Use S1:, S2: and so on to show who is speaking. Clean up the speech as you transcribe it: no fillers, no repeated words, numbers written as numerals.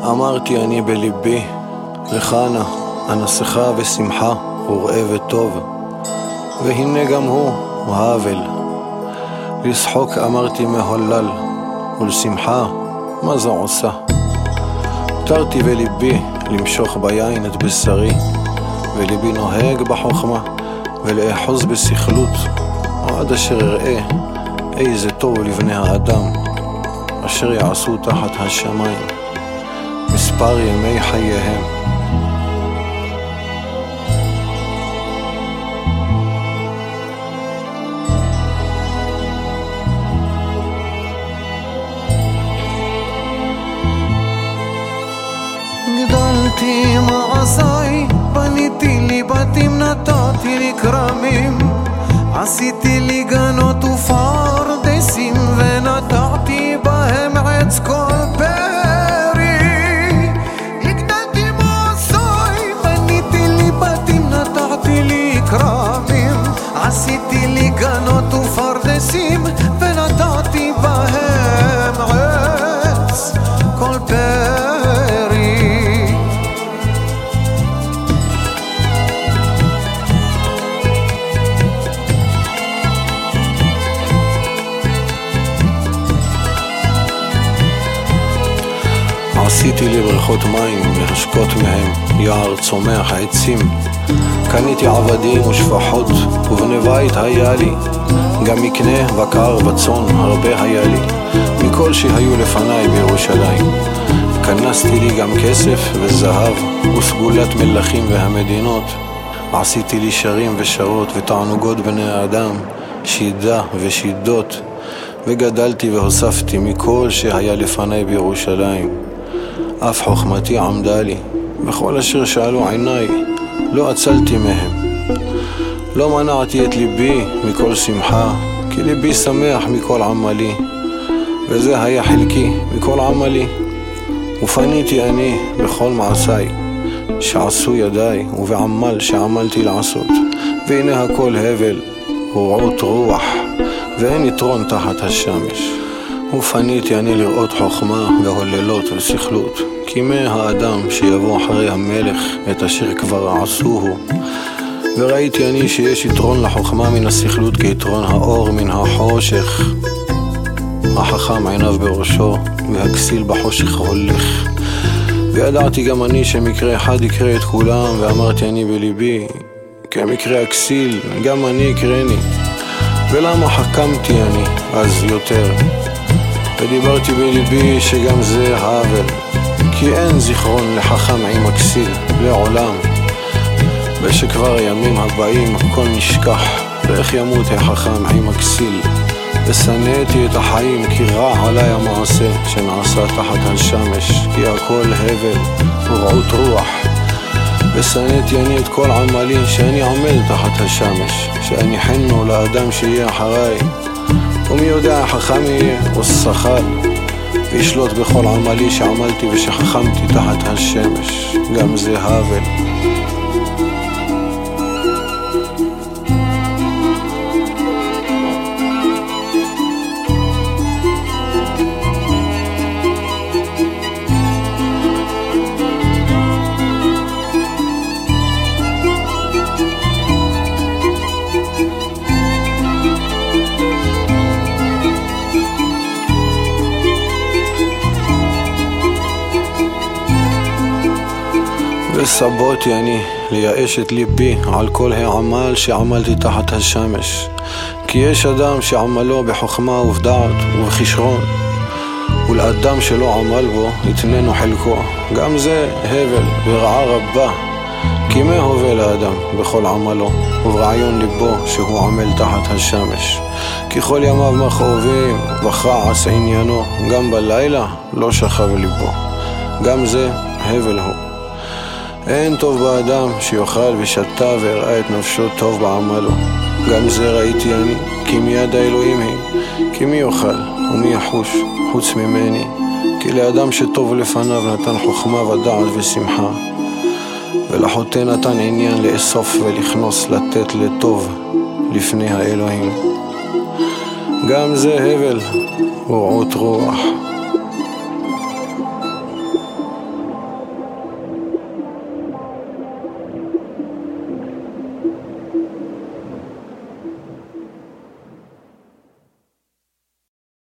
S1: אמרתי אני בליבי, לך נא, אנסך ושמחה, וראה וטוב. והנה גם הוא, האבל. לשחוק אמרתי מהולל, ולשמחה, מה זו עושה? תרתי בליבי, למשוך ביין את בשרי, וליבי נוהג בחוכמה, ולאחוז בשכלות, עד אשר אראה איזה טוב לבני האדם, אשר יעשו תחת השמיים, מספר ימי חייהם.
S2: גדלתי מעשיי, בניתי לי בתים, נתתי לי כרמים, עשיתי לי גנות ופרדסים, ונטעתי בהם עץ כל פרי. הגדלתי מעשיי, בניתי לי בתים, נטעתי לי כרמים, עשיתי לי גנות ופרדסים, ונטעתי בהם עץ כל פרי.
S1: עשיתי לי בריכות מים להשקות מהם, יער צומח עצים, קניתי עבדים ושפחות, ובני בית היה לי, גם מקנה בקר וצאן הרבה היה לי, מכל שהיו לפניי בירושלים. כנסתי לי גם כסף וזהב וסגולת מלכים והמדינות, עשיתי לי שרים ושרות ותענוגות בני האדם, שידה ושידות, וגדלתי והוספתי מכל שהיה לפניי בירושלים. אף חוכמתי עמדה לי, בכל אשר שאלו עיניי, לא עצלתי מהם. לא מנעתי את ליבי מכל שמחה, כי ליבי שמח מכל עמלי, וזה היה חלקי מכל עמלי. ופניתי אני בכל מעשיי, שעשו ידיי, ובעמל שעמלתי לעשות. והנה הכל הבל, ורעות רוח, ואין יתרון תחת השמש. ופניתי אני לראות חוכמה והוללות ושכלות, כי מה האדם שיבוא אחרי המלך את אשר כבר עשוהו. וראיתי אני שיש יתרון לחוכמה מן השכלות כיתרון האור מן החושך. החכם עיניו בראשו, והכסיל בחושך הולך. וידעתי גם אני שמקרה אחד יקרה את כולם, ואמרתי אני בליבי, כמקרה הכסיל גם אני יקרני. ולמה חכמתי אני אז יותר? ודיברתי בליבי שגם זה האבל, כי אין זיכרון לחכם עם הכסיל לעולם, ושכבר הימים הבאים הכל נשכח, ואיך ימות החכם עם הכסיל. ושנאתי את החיים כי רע עליי המעשה שנעשה תחת השמש, כי הכל הבל ורעות רוח. ושנאתי אני את כל עמלי שאני עמל תחת השמש, שאני חנו לאדם שיהיה אחריי. ומי יודע חכם יהיה או שחל, וישלוט בכל עמלי שעמלתי ושחכמתי תחת השמש, גם זה האבל. וסבותי אני לייאש את ליבי על כל העמל שעמלתי תחת השמש, כי יש אדם שעמלו בחוכמה ובדעת ובכישרון, ולאדם שלא עמל בו יתננו חלקו, גם זה הבל ורעה רבה. כי מה הובל האדם בכל עמלו וברעיון ליבו שהוא עמל תחת השמש? כי כל ימיו מכאובים וכעס עניינו, גם בלילה לא שכב ליבו, גם זה הבל הוא. אין טוב באדם שיאכל ושתה והראה את נפשו טוב בעמלו, גם זה ראיתי אני, כי מיד האלוהים היא, כי מי יאכל ומי יחוש חוץ ממני? כי לאדם שטוב לפניו נתן חוכמה ודעת ושמחה, ולחוטא נתן עניין לאסוף ולכנוס, לתת לטוב לפני האלוהים, גם זה הבל ורעות רוח.